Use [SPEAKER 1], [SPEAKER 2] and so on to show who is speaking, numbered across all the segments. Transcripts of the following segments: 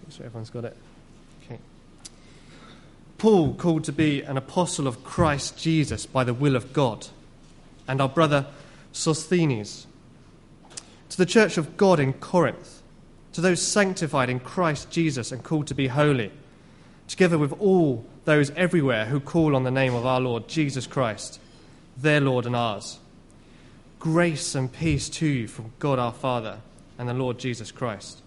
[SPEAKER 1] Make sure everyone's got it. Okay. Paul, called to be an apostle of Christ Jesus by the will of God, and our brother Sosthenes, to the church of God in Corinth, to those sanctified in Christ Jesus and called to be holy, together with all those everywhere who call on the name of our Lord Jesus Christ, their Lord and ours. Grace and peace to you from God our Father and the Lord Jesus Christ.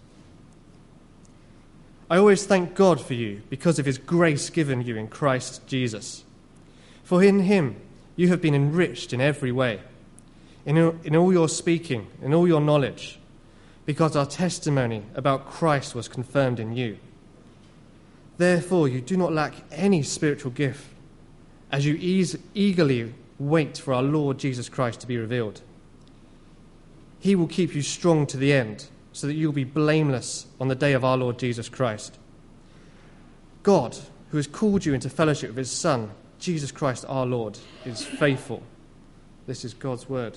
[SPEAKER 1] I always thank God for you because of his grace given you in Christ Jesus. For in him you have been enriched in every way, in all your speaking, in all your knowledge, because our testimony about Christ was confirmed in you. Therefore you do not lack any spiritual gift, as you eagerly wait for our Lord Jesus Christ to be revealed. He will keep you strong to the end, so that you will be blameless on the day of our Lord Jesus Christ. God, who has called you into fellowship with his Son, Jesus Christ our Lord, is faithful. This is God's word.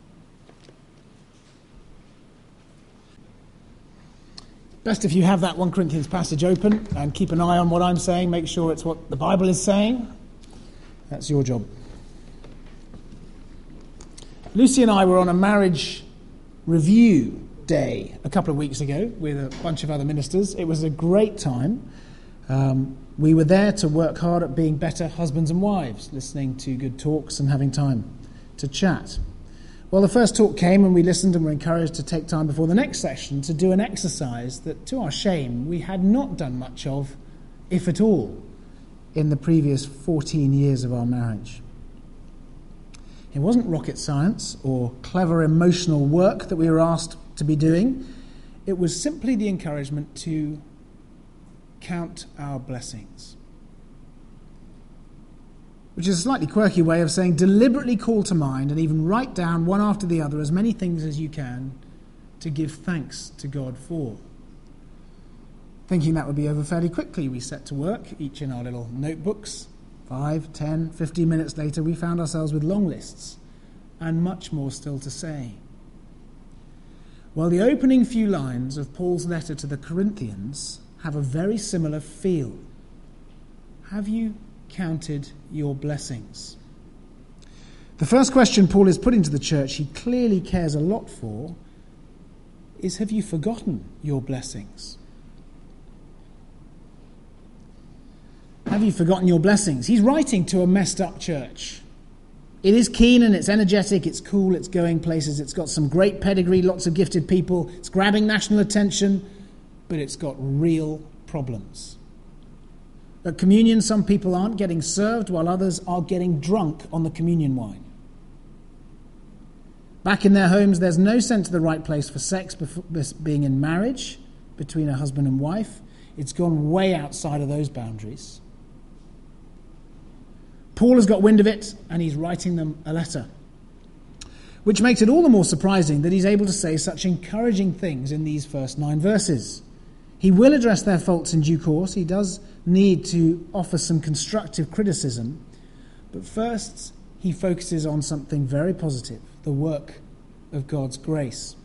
[SPEAKER 2] Best if you have that 1 Corinthians passage open and keep an eye on what I'm saying. Make sure it's what the Bible is saying. That's your job. Lucy and I were on a marriage review day a couple of weeks ago with a bunch of other ministers. It was a great time. We were there to work hard at being better husbands and wives, listening to good talks and having time to chat. Well, the first talk came and we listened and were encouraged to take time before the next session to do an exercise that, to our shame, we had not done much of, if at all, in the previous 14 years of our marriage. It wasn't rocket science or clever emotional work that we were asked to be doing. It was simply the encouragement to count our blessings, which is a slightly quirky way of saying deliberately call to mind and even write down one after the other as many things as you can to give thanks to God for. Thinking that would be over fairly quickly, we set to work, each in our little notebooks. 5, 10, 15 minutes later, we found ourselves with long lists and much more still to say. Well, the opening few lines of Paul's letter to the Corinthians have a very similar feel. Have you counted your blessings? The first question Paul is putting to the church he clearly cares a lot for is, have you forgotten your blessings? Have you forgotten your blessings? He's writing to a messed up church. It is keen and it's energetic, it's cool, it's going places, it's got some great pedigree, lots of gifted people, it's grabbing national attention, but it's got real problems. At communion, some people aren't getting served while others are getting drunk on the communion wine. Back in their homes, there's no sense of the right place for sex being in marriage between a husband and wife. It's gone way outside of those boundaries. Paul has got wind of it, and he's writing them a letter, which makes it all the more surprising that he's able to say such encouraging things in these first 9 verses. He will address their faults in due course. He does need to offer some constructive criticism, but first he focuses on something very positive, the work of God's grace.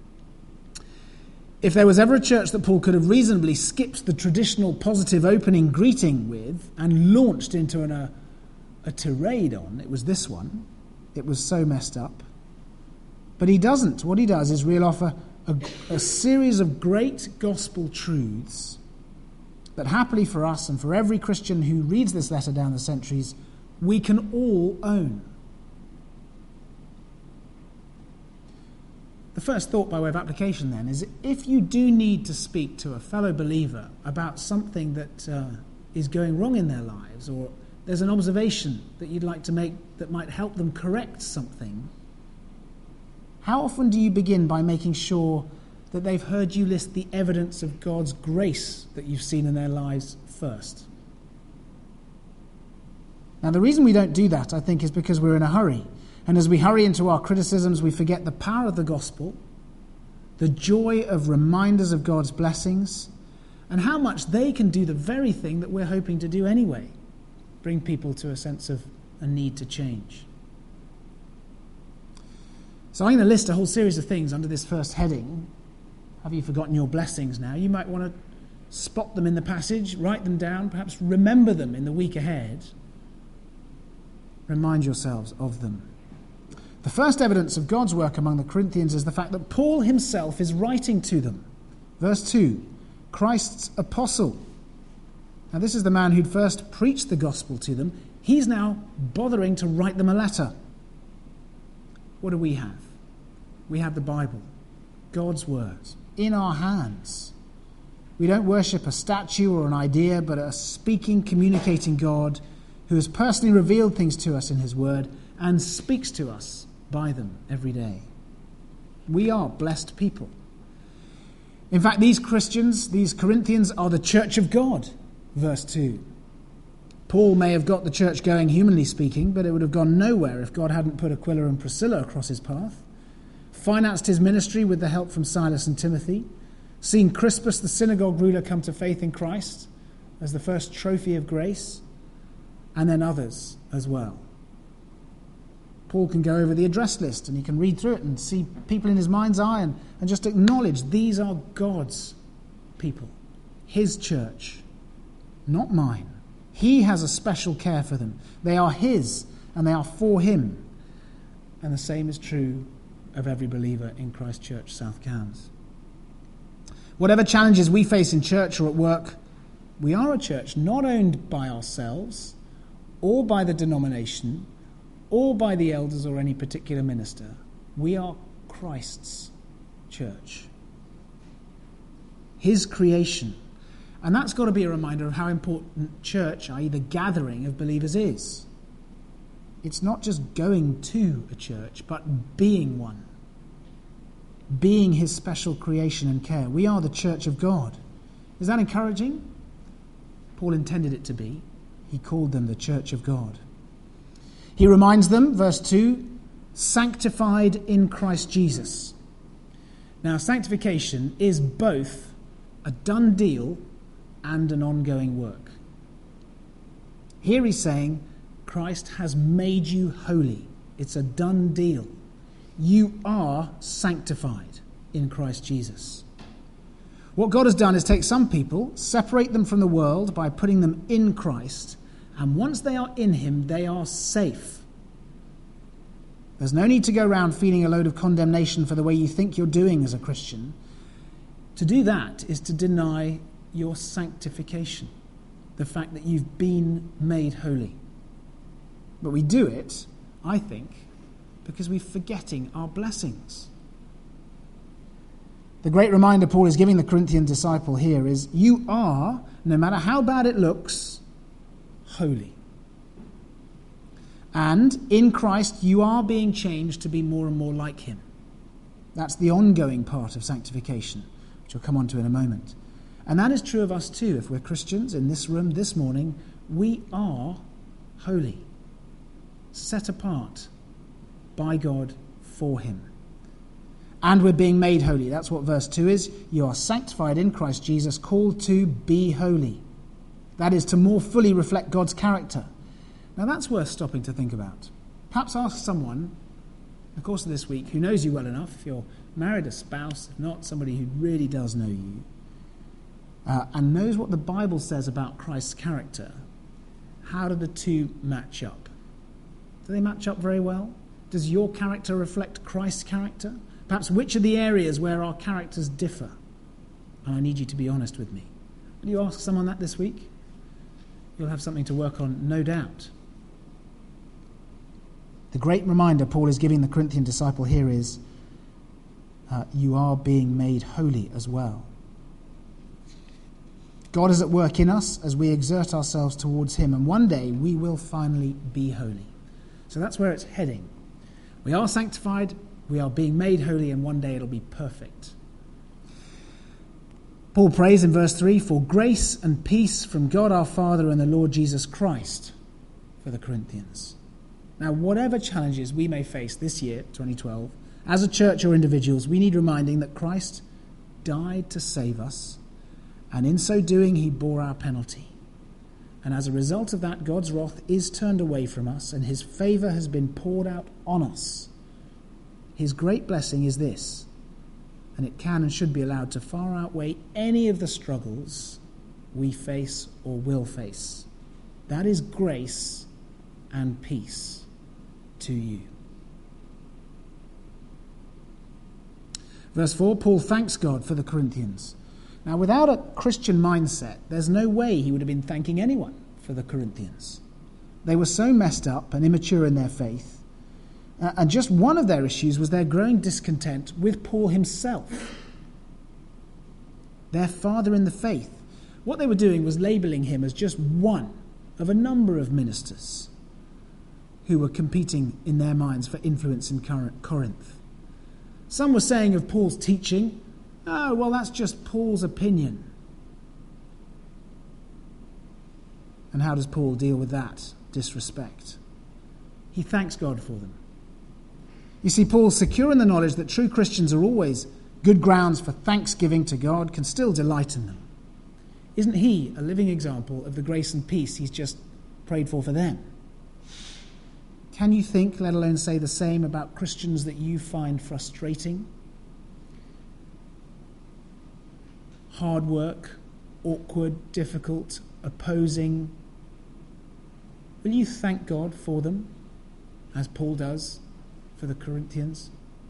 [SPEAKER 2] If there was ever a church that Paul could have reasonably skipped the traditional positive opening greeting with and launched into a tirade on, it was this one. It was so messed up. But he doesn't. What he does is reel off a series of great gospel truths that happily for us and for every Christian who reads this letter down the centuries, we can all own. The first thought by way of application then is, if you do need to speak to a fellow believer about something that is going wrong in their lives, or there's an observation that you'd like to make that might help them correct something, how often do you begin by making sure that they've heard you list the evidence of God's grace that you've seen in their lives first? Now, the reason we don't do that, I think, is because we're in a hurry. And as we hurry into our criticisms, we forget the power of the gospel, the joy of reminders of God's blessings, and how much they can do the very thing that we're hoping to do anyway, bring people to a sense of a need to change. So I'm going to list a whole series of things under this first heading. Have you forgotten your blessings now? You might want to spot them in the passage, write them down, perhaps remember them in the week ahead. Remind yourselves of them. The first evidence of God's work among the Corinthians is the fact that Paul himself is writing to them. Verse 2, Christ's apostle. Now this is the man who'd first preached the gospel to them. He's now bothering to write them a letter. What do we have? We have the Bible, God's word, in our hands. We don't worship a statue or an idea, but a speaking, communicating God who has personally revealed things to us in his word and speaks to us by them every day. We are blessed people. In fact, these Christians, these Corinthians, are the church of God, verse 2. Paul may have got the church going, humanly speaking, but it would have gone nowhere if God hadn't put Aquila and Priscilla across his path, financed his ministry with the help from Silas and Timothy, seen Crispus, the synagogue ruler, come to faith in Christ as the first trophy of grace, and then others as well. Paul can go over the address list and he can read through it and see people in his mind's eye and just acknowledge these are God's people, his church, not mine. He has a special care for them. They are his and they are for him. And the same is true of every believer in Christ Church South Cambs. Whatever challenges we face in church or at work, we are a church not owned by ourselves or by the denomination or by the elders or any particular minister. We are Christ's church, his creation. And that's got to be a reminder of how important church, i.e. the gathering of believers, is. It's not just going to a church, but being one. Being his special creation and care. We are the church of God. Is that encouraging? Paul intended it to be. He called them the church of God. He reminds them, verse 2, sanctified in Christ Jesus. Now, sanctification is both a done deal and an ongoing work. Here he's saying, Christ has made you holy. It's a done deal. You are sanctified in Christ Jesus. What God has done is take some people, separate them from the world by putting them in Christ, and once they are in him, they are safe. There's no need to go around feeling a load of condemnation for the way you think you're doing as a Christian. To do that is to deny your sanctification, the fact that you've been made holy. But we do it, I think, because we're forgetting our blessings. The great reminder Paul is giving the Corinthian disciple here is, you are, no matter how bad it looks, holy. And in Christ you are being changed to be more and more like him. That's the ongoing part of sanctification, which I'll come on to in a moment. And that is true of us too. If we're Christians in this room this morning, we are holy, set apart by God for him. And we're being made holy. That's what verse 2 is. You are sanctified in Christ Jesus, called to be holy. That is, to more fully reflect God's character. Now that's worth stopping to think about. Perhaps ask someone in the course of this week who knows you well enough, if you're married, a spouse, if not, somebody who really does know you, and knows what the Bible says about Christ's character. How do the two match up? Do they match up very well? Does your character reflect Christ's character? Perhaps which are the areas where our characters differ? And I need you to be honest with me. Will you ask someone that this week? You'll have something to work on, no doubt. The great reminder Paul is giving the Corinthian disciple here is, you are being made holy as well. God is at work in us as we exert ourselves towards him, and one day we will finally be holy. So that's where it's heading. We are sanctified, we are being made holy, and one day it'll be perfect. Paul prays in verse 3 for grace and peace from God our Father and the Lord Jesus Christ for the Corinthians. Now, whatever challenges we may face this year, 2012, as a church or individuals, we need reminding that Christ died to save us, and in so doing he bore our penalty. And as a result of that, God's wrath is turned away from us, and his favour has been poured out on us. His great blessing is this, and it can and should be allowed to far outweigh any of the struggles we face or will face. That is grace and peace to you. Verse 4, Paul thanks God for the Corinthians. Now, without a Christian mindset, there's no way he would have been thanking anyone for the Corinthians. They were so messed up and immature in their faith. And just one of their issues was their growing discontent with Paul himself, their father in the faith. What they were doing was labeling him as just one of a number of ministers who were competing in their minds for influence in Corinth. Some were saying of Paul's teaching, oh, well, that's just Paul's opinion. And how does Paul deal with that disrespect? He thanks God for them. You see, Paul's secure in the knowledge that true Christians are always good grounds for thanksgiving to God, can still delight in them. Isn't he a living example of the grace and peace he's just prayed for them? Can you think, let alone say the same about Christians that you find frustrating? Hard work, awkward, difficult, opposing. Will you thank God for them, as Paul does for the Corinthians?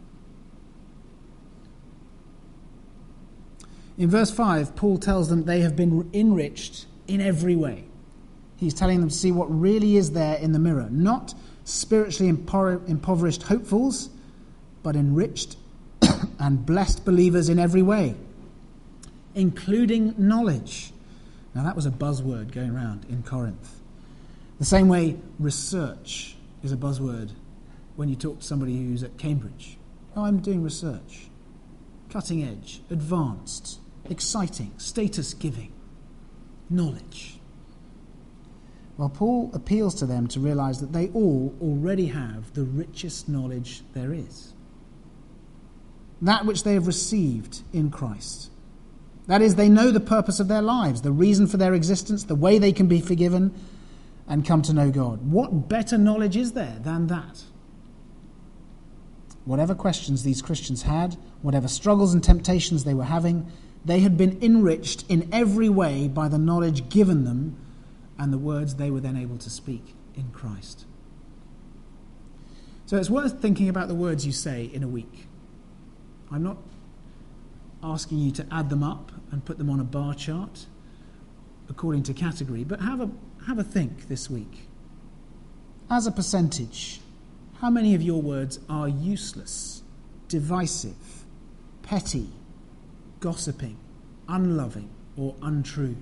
[SPEAKER 2] In verse 5, Paul tells them they have been enriched in every way. He's telling them to see what really is there in the mirror. Not spiritually impoverished hopefuls, but enriched and blessed believers in every way, including knowledge. Now that was a buzzword going around in Corinth. The same way research is a buzzword when you talk to somebody who's at Cambridge. Oh, I'm doing research. Cutting edge, advanced, exciting, status-giving, knowledge. Well, Paul appeals to them to realize that they all already have the richest knowledge there is. That which they have received in Christ. That is, they know the purpose of their lives, the reason for their existence, the way they can be forgiven and come to know God. What better knowledge is there than that? Whatever questions these Christians had, whatever struggles and temptations they were having, they had been enriched in every way by the knowledge given them and the words they were then able to speak in Christ. So it's worth thinking about the words you say in a week. I'm not asking you to add them up and put them on a bar chart according to category, but have a think this week. As a percentage, how many of your words are useless, divisive, petty, gossiping, unloving, or untrue?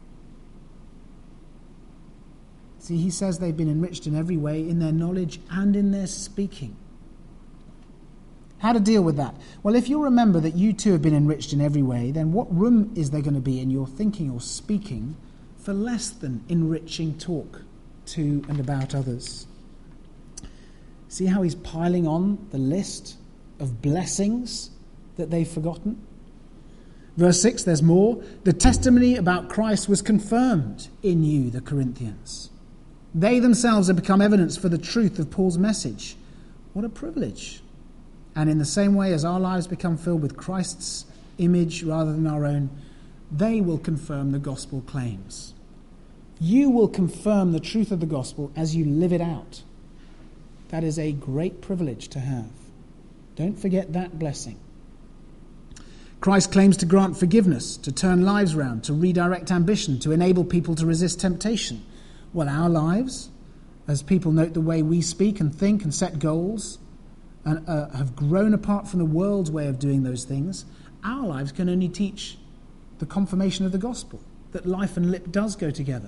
[SPEAKER 2] See, he says they've been enriched in every way, in their knowledge and in their speaking. How to deal with that? Well, if you remember that you too have been enriched in every way, then what room is there going to be in your thinking or speaking for less than enriching talk to and about others? See how he's piling on the list of blessings that they've forgotten? Verse 6, there's more. The testimony about Christ was confirmed in you, the Corinthians. They themselves have become evidence for the truth of Paul's message. What a privilege. And in the same way as our lives become filled with Christ's image rather than our own, they will confirm the gospel claims. You will confirm the truth of the gospel as you live it out. That is a great privilege to have. Don't forget that blessing. Christ claims to grant forgiveness, to turn lives round, to redirect ambition, to enable people to resist temptation. Well, our lives, as people note the way we speak and think and set goals, and have grown apart from the world's way of doing those things, our lives can only teach the confirmation of the gospel, that life and lip does go together.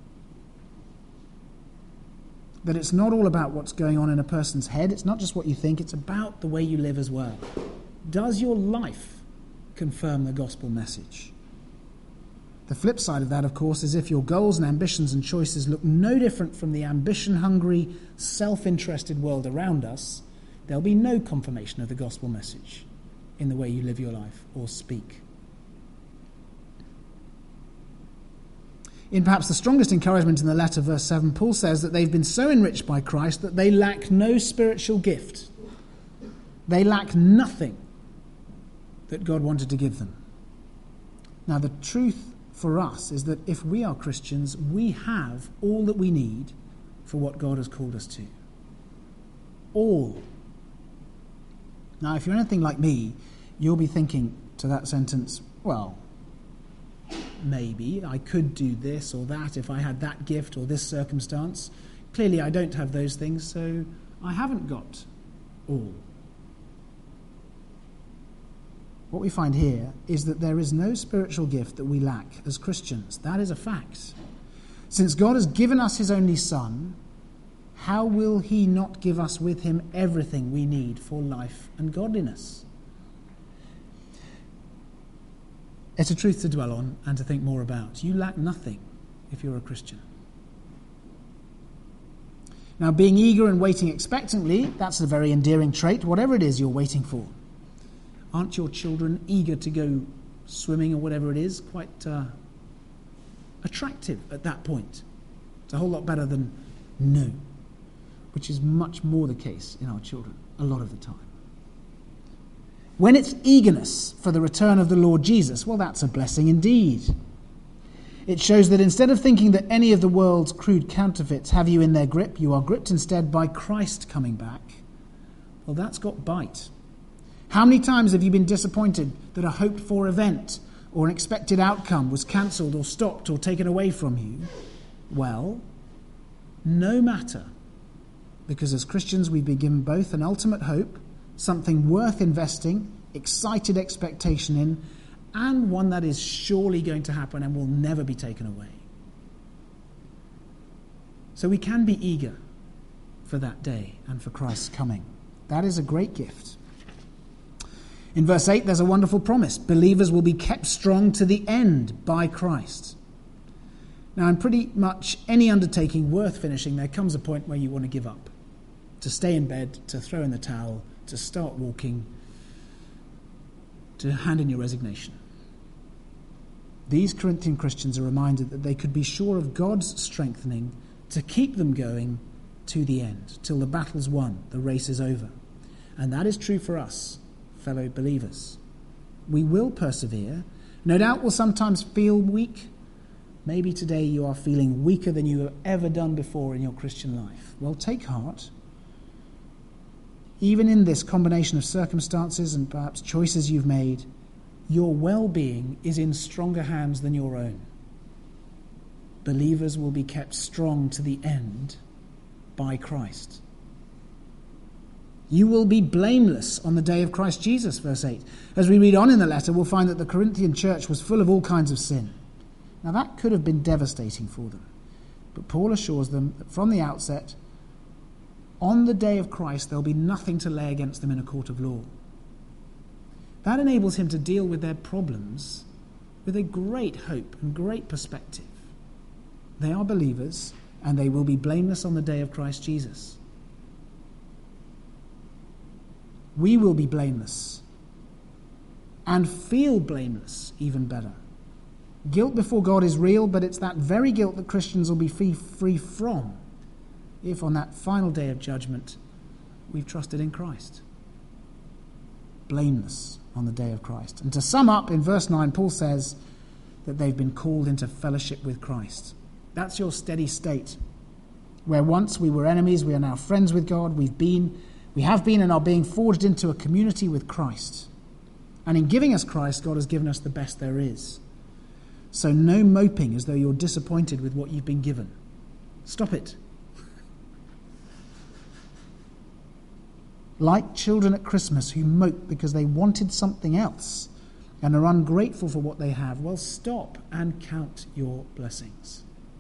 [SPEAKER 2] That it's not all about what's going on in a person's head, it's not just what you think, it's about the way you live as well. Does your life confirm the gospel message? The flip side of that, of course, is if your goals and ambitions and choices look no different from the ambition-hungry, self-interested world around us, there'll be no confirmation of the gospel message in the way you live your life or speak. In perhaps the strongest encouragement in the letter, verse 7, Paul says that they've been so enriched by Christ that they lack no spiritual gift. They lack nothing that God wanted to give them. Now, the truth for us is that if we are Christians, we have all that we need for what God has called us to. All. Now, if you're anything like me, you'll be thinking to that sentence, well, maybe I could do this or that if I had that gift or this circumstance. Clearly, I don't have those things, so I haven't got all. What we find here is that there is no spiritual gift that we lack as Christians. That is a fact. Since God has given us his only Son, how will he not give us with him everything we need for life and godliness? It's a truth to dwell on and to think more about. You lack nothing if you're a Christian. Now, being eager and waiting expectantly, that's a very endearing trait, whatever it is you're waiting for. Aren't your children eager to go swimming or whatever it is? Quite attractive at that point. It's a whole lot better than no, which is much more the case in our children a lot of the time. When it's eagerness for the return of the Lord Jesus, well, that's a blessing indeed. It shows that instead of thinking that any of the world's crude counterfeits have you in their grip, you are gripped instead by Christ coming back. Well, that's got bite. How many times have you been disappointed that a hoped-for event or an expected outcome was cancelled or stopped or taken away from you? Well, no matter, because as Christians we've been given both an ultimate hope, something worth investing, excited expectation in, and one that is surely going to happen and will never be taken away. So we can be eager for that day and for Christ's coming. That is a great gift. In verse 8, there's a wonderful promise. Believers will be kept strong to the end by Christ. Now, in pretty much any undertaking worth finishing, there comes a point where you want to give up, to stay in bed, to throw in the towel, to start walking, to hand in your resignation. These Corinthian Christians are reminded that they could be sure of God's strengthening to keep them going to the end, till the battle's won, the race is over. And that is true for us, fellow believers. We will persevere. No doubt we'll sometimes feel weak. Maybe today you are feeling weaker than you have ever done before in your Christian life. Well, take heart. Even in this combination of circumstances and perhaps choices you've made, your well-being is in stronger hands than your own. Believers will be kept strong to the end by Christ. You will be blameless on the day of Christ Jesus, verse 8. As we read on in the letter, we'll find that the Corinthian church was full of all kinds of sin. Now that could have been devastating for them. But Paul assures them that from the outset, on the day of Christ, there'll be nothing to lay against them in a court of law. That enables him to deal with their problems with a great hope and great perspective. They are believers, and they will be blameless on the day of Christ Jesus. We will be blameless and feel blameless even better. Guilt before God is real, but it's that very guilt that Christians will be free from if on that final day of judgment we've trusted in Christ. Blameless on the day of Christ. And to sum up, in verse 9, Paul says that they've been called into fellowship with Christ. That's your steady state. Where once we were enemies, we are now friends with God. We have been and are being forged into a community with Christ. And in giving us Christ, God has given us the best there is. So no moping as though you're disappointed with what you've been given. Stop it. Like children at Christmas who mope because they wanted something else and are ungrateful for what they have, well, stop and count your blessings.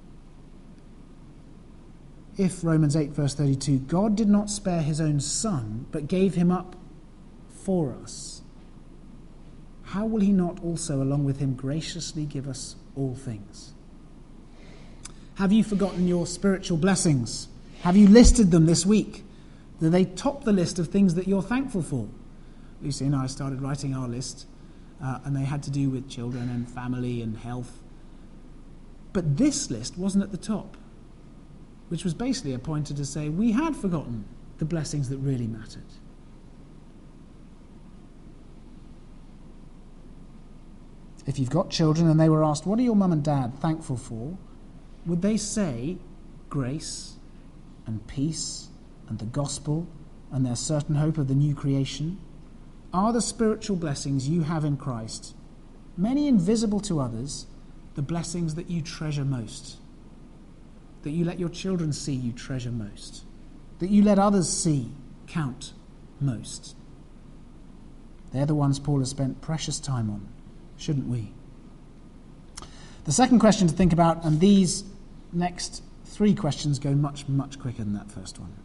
[SPEAKER 2] If, Romans 8 verse 32, God did not spare his own Son, but gave him up for us, how will he not also, along with him, graciously give us all things? Have you forgotten your spiritual blessings? Have you listed them this week? Do they top the list of things that you're thankful for? Lucy and I started writing our list, and they had to do with children and family and health. But this list wasn't at the top, which was basically a pointer to say we had forgotten the blessings that really mattered. If you've got children and they were asked, what are your mum and dad thankful for? Would they say grace and peace and the gospel and their certain hope of the new creation? Are the spiritual blessings you have in Christ, many invisible to others, the blessings that you treasure most? That you let your children see you treasure most? That you let others see count most? They're the ones Paul has spent precious time on, shouldn't we? The second question to think about, and these next three questions go much, much quicker than that first one.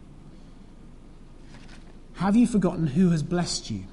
[SPEAKER 2] Have you forgotten who has blessed you?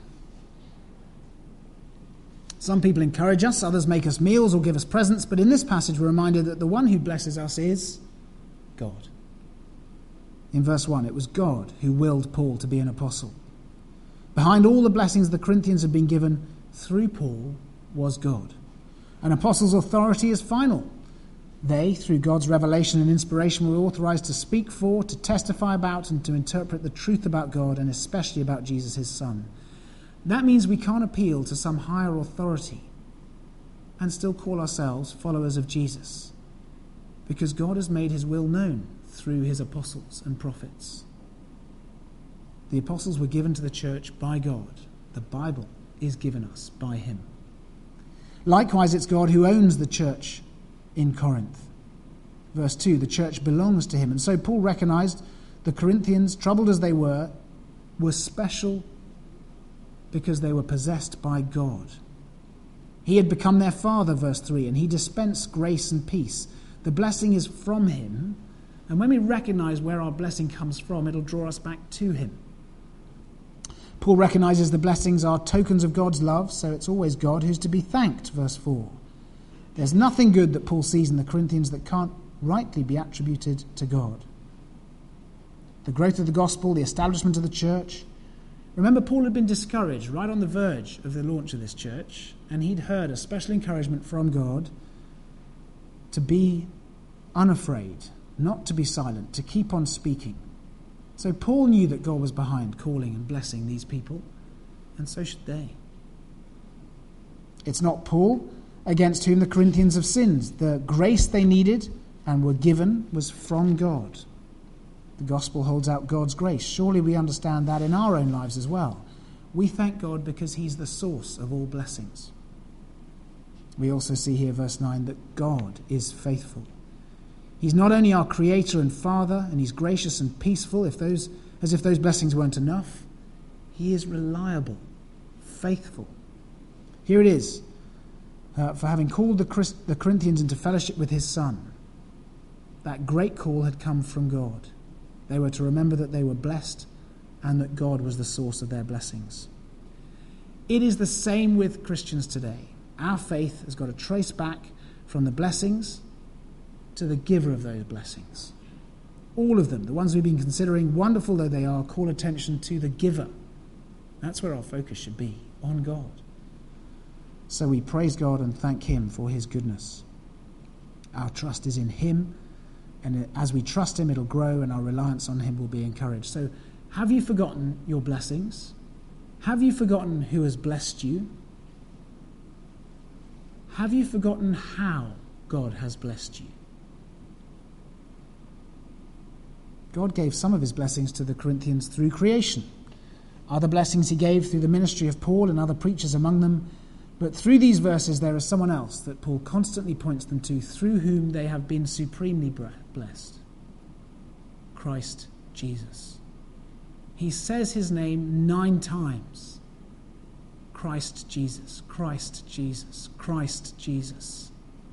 [SPEAKER 2] Some people encourage us, others make us meals or give us presents, but in this passage we're reminded that the one who blesses us is God. In verse 1, it was God who willed Paul to be an apostle. Behind all the blessings the Corinthians had been given through Paul was God. An apostle's authority is final. They, through God's revelation and inspiration, were authorized to speak for, to testify about, and to interpret the truth about God, and especially about Jesus, his Son. That means we can't appeal to some higher authority and still call ourselves followers of Jesus, because God has made his will known through his apostles and prophets. The apostles were given to the church by God. The Bible is given us by him. Likewise, it's God who owns the church in Corinth. Verse 2, the church belongs to him. And so Paul recognized the Corinthians, troubled as they were special because they were possessed by God. He had become their father, verse 3, and he dispensed grace and peace. The blessing is from him, and when we recognize where our blessing comes from, it'll draw us back to him. Paul recognizes the blessings are tokens of God's love, so it's always God who's to be thanked, verse 4. There's nothing good that Paul sees in the Corinthians that can't rightly be attributed to God. The growth of the gospel, the establishment of the church. Remember, Paul had been discouraged right on the verge of the launch of this church, and he'd heard a special encouragement from God to be unafraid, not to be silent, to keep on speaking. So Paul knew that God was behind calling and blessing these people, and so should they. It's not Paul against whom the Corinthians have sinned. The grace they needed and were given was from God. The gospel holds out God's grace. Surely we understand that in our own lives as well. We thank God because he's the source of all blessings. We also see here, verse 9, that God is faithful. He's not only our creator and father, and he's gracious and peaceful, as if those blessings weren't enough. He is reliable, faithful. Here it is, for having called the Corinthians into fellowship with his Son. That great call had come from God. They were to remember that they were blessed and that God was the source of their blessings. It is the same with Christians today. Our faith has got to trace back from the blessings to the giver of those blessings. All of them, the ones we've been considering, wonderful though they are, call attention to the giver. That's where our focus should be, on God. So we praise God and thank him for his goodness. Our trust is in him, and as we trust him, it'll grow, and our reliance on him will be encouraged. So have you forgotten your blessings? Have you forgotten who has blessed you? Have you forgotten how God has blessed you? God gave some of his blessings to the Corinthians through creation. Other blessings he gave through the ministry of Paul and other preachers among them. But through these verses there is someone else that Paul constantly points them to, through whom they have been supremely blessed. Christ Jesus. He says his name 9 times. Christ Jesus, Christ Jesus, Christ Jesus.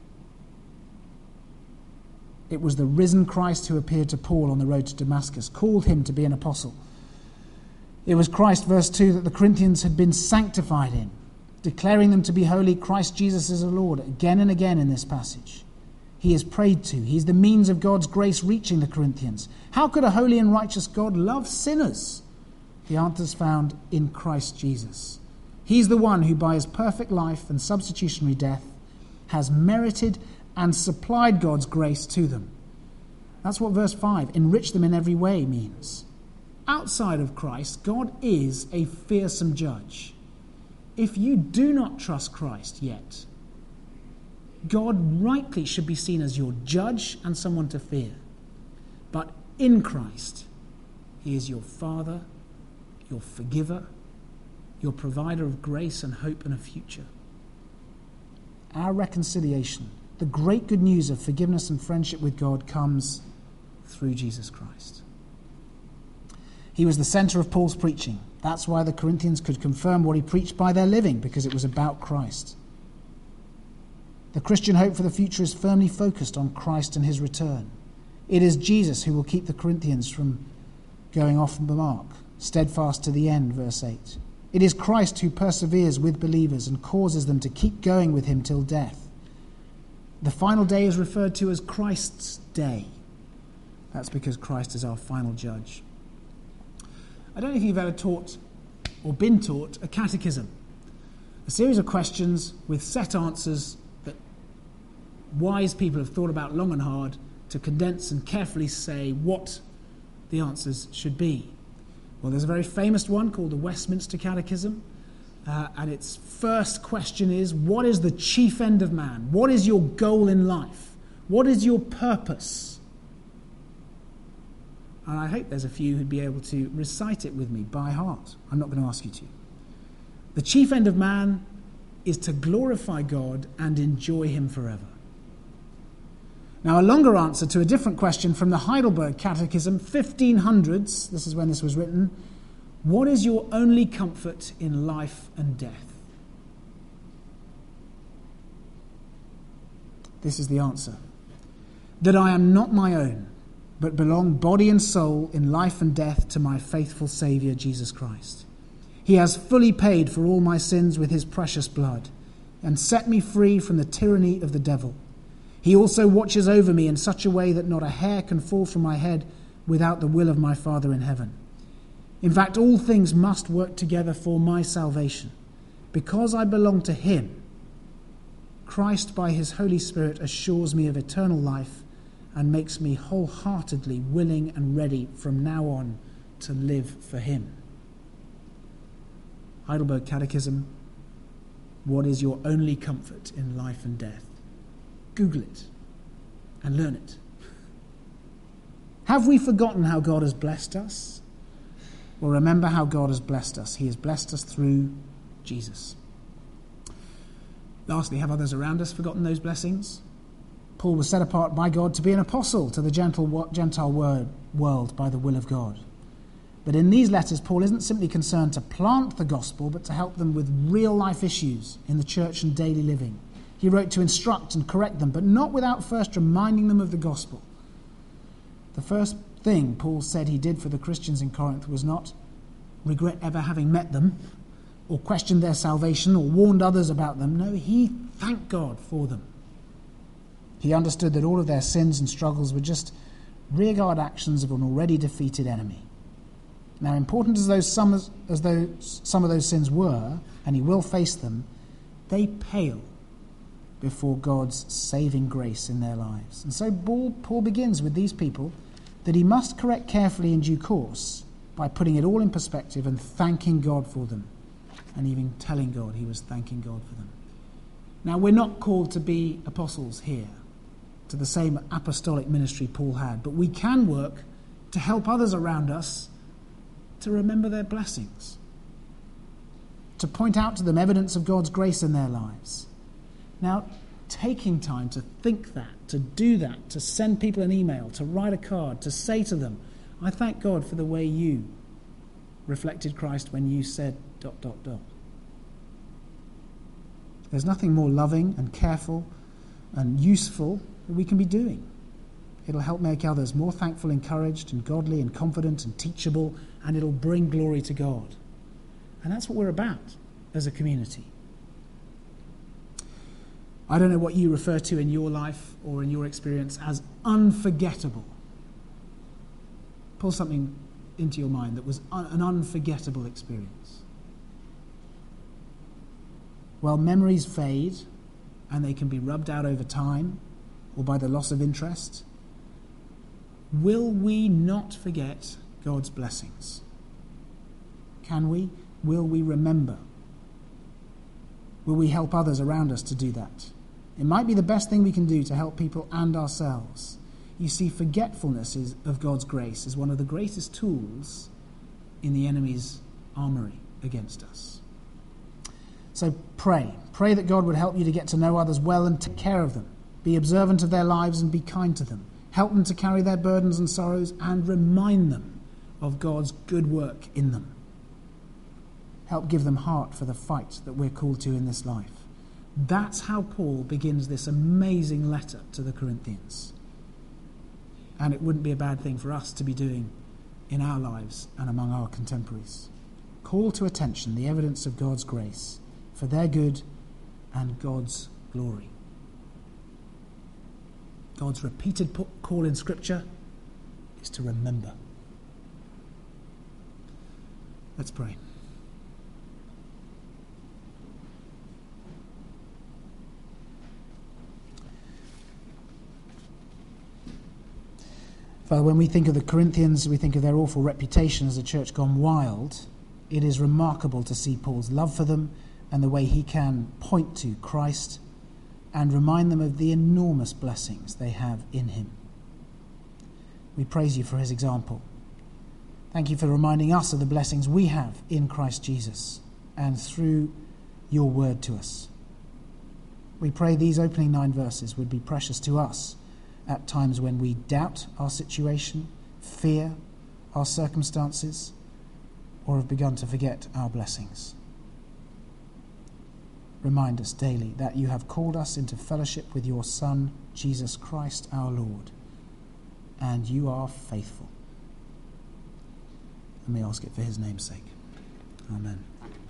[SPEAKER 2] It was the risen Christ who appeared to Paul on the road to Damascus, called him to be an apostle. It was Christ, verse 2, that the Corinthians had been sanctified in, declaring them to be holy. Christ Jesus is the Lord, again and again in this passage. He is prayed to. He's the means of God's grace reaching the Corinthians. How could a holy and righteous God love sinners? The answer is found in Christ Jesus. He's the one who by his perfect life and substitutionary death has merited and supplied God's grace to them. That's what verse 5, enrich them in every way, means. Outside of Christ, God is a fearsome judge. If you do not trust Christ yet, God rightly should be seen as your judge and someone to fear. But in Christ, he is your Father, your forgiver, your provider of grace and hope and a future. Our reconciliation, the great good news of forgiveness and friendship with God, comes through Jesus Christ. He was the centre of Paul's preaching. That's why the Corinthians could confirm what he preached by their living, because it was about Christ. The Christian hope for the future is firmly focused on Christ and his return. It is Jesus who will keep the Corinthians from going off the mark, steadfast to the end, verse 8. It is Christ who perseveres with believers and causes them to keep going with him till death. The final day is referred to as Christ's day. That's because Christ is our final judge. I don't know if you've ever taught or been taught a catechism, a series of questions with set answers that wise people have thought about long and hard to condense and carefully say what the answers should be. Well, there's a very famous one called the Westminster Catechism, and its first question is, what is the chief end of man? What is your goal in life? What is your purpose? And I hope there's a few who'd be able to recite it with me by heart. I'm not going to ask you to. The chief end of man is to glorify God and enjoy him forever. Now, a longer answer to a different question from the Heidelberg Catechism, 1500s, this is when this was written, what is your only comfort in life and death? This is the answer. That I am not my own, but belong body and soul in life and death to my faithful Saviour, Jesus Christ. He has fully paid for all my sins with his precious blood and set me free from the tyranny of the devil. He also watches over me in such a way that not a hair can fall from my head without the will of my Father in heaven. In fact, all things must work together for my salvation. Because I belong to him, Christ by his Holy Spirit assures me of eternal life and makes me wholeheartedly willing and ready from now on to live for him. Heidelberg Catechism, what is your only comfort in life and death? Google it and learn it. Have we forgotten how God has blessed us? Well, remember how God has blessed us. He has blessed us through Jesus. Lastly, have others around us forgotten those blessings? Paul was set apart by God to be an apostle to the Gentile world by the will of God. But in these letters, Paul isn't simply concerned to plant the gospel, but to help them with real-life issues in the church and daily living. He wrote to instruct and correct them, but not without first reminding them of the gospel. The first thing Paul said he did for the Christians in Corinth was not regret ever having met them, or questioned their salvation, or warned others about them. No, he thanked God for them. He understood that all of their sins and struggles were just rearguard actions of an already defeated enemy. Now, important as some of those sins were, and he will face them, they pale before God's saving grace in their lives. And so Paul begins with these people that he must correct carefully in due course by putting it all in perspective and thanking God for them, and even telling God he was thanking God for them. Now, we're not called to be apostles here, to the same apostolic ministry Paul had, but we can work to help others around us to remember their blessings, to point out to them evidence of God's grace in their lives. Now, taking time to think that, to do that, to send people an email, to write a card, to say to them, I thank God for the way you reflected Christ when you said ... There's nothing more loving and careful and useful that we can be doing. It'll help make others more thankful, encouraged, and godly, and confident, and teachable, and it'll bring glory to God. And that's what we're about as a community. I don't know what you refer to in your life or in your experience as unforgettable. Pull something into your mind that was an unforgettable experience. Well, memories fade, and they can be rubbed out over time or by the loss of interest. Will we not forget God's blessings? Can we? Will we remember? Will we help others around us to do that? It might be the best thing we can do to help people and ourselves. You see, forgetfulness of God's grace is one of the greatest tools in the enemy's armory against us. So pray. Pray that God would help you to get to know others well and take care of them. Be observant of their lives and be kind to them. Help them to carry their burdens and sorrows and remind them of God's good work in them. Help give them heart for the fight that we're called to in this life. That's how Paul begins this amazing letter to the Corinthians. And it wouldn't be a bad thing for us to be doing in our lives and among our contemporaries. Call to attention the evidence of God's grace for their good and God's glory. God's repeated call in Scripture is to remember. Let's pray. Father, when we think of the Corinthians, we think of their awful reputation as a church gone wild. It is remarkable to see Paul's love for them and the way he can point to Christ and remind them of the enormous blessings they have in him. We praise you for his example. Thank you for reminding us of the blessings we have in Christ Jesus and through your word to us. We pray these opening 9 verses would be precious to us at times when we doubt our situation, fear our circumstances, or have begun to forget our blessings. Remind us daily that you have called us into fellowship with your Son, Jesus Christ our Lord, and you are faithful. And we ask it for his name's sake. Amen.